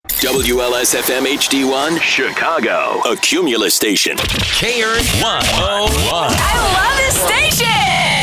WLS-FM HD1, Chicago, a Cumulus station. K-Earth 101. I love this station!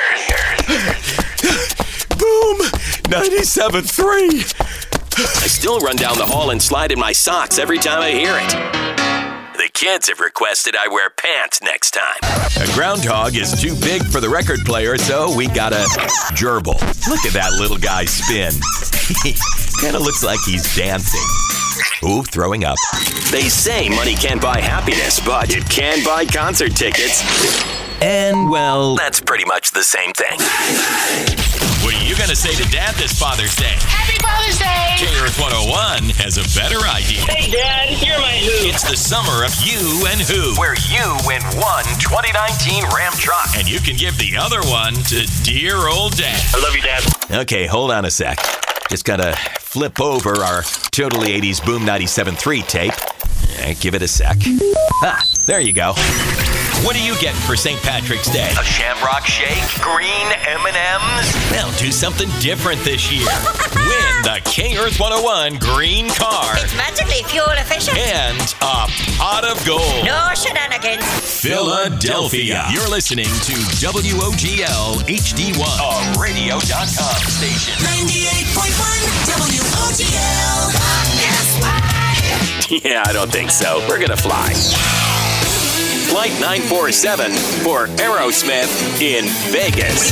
Boom! 97.3. I still run down the hall and slide in my socks every time I hear it. The kids have requested I wear pants next time. A groundhog is too big for the record player, so we got a gerbil. Look at that little guy spin. He kind of looks like he's dancing. Ooh, throwing up. They say money can't buy happiness, but it can buy concert tickets. And, well, That's pretty much the same thing. what are you going to say to Dad this Father's Day? Happy Father's Day! K-Earth 101 has a better idea. Hey, Dad, you're my who. It's the summer of you and who. Where you win one 2019 Ram truck. And you can give the other one to dear old Dad. I love you, Dad. Okay, hold on a sec. Just gotta flip over our Totally 80s Boom 97.3 tape. Give it a sec. Ah, there you go. What do you get for St. Patrick's Day? A Shamrock Shake, green M&Ms. Well, do something different this year. Win the K-Earth 101 green car It's magically fuel efficient. and a pot of gold. No shenanigans. Philadelphia. You're listening to WOGL HD1, a radio.com station. 98.1 WOGL. Yes, Yeah, I don't think so. We're gonna fly. Flight 947 for Aerosmith in Vegas.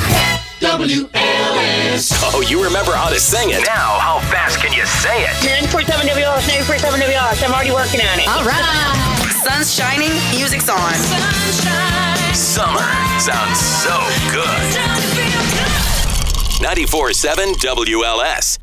WLS. Oh, you remember how to sing it. Now, how fast can you say it? 947 WLS, 947 WLS. I'm already working on it. All right. Sun's shining, music's on. Summer sounds so good. 94.7 WLS.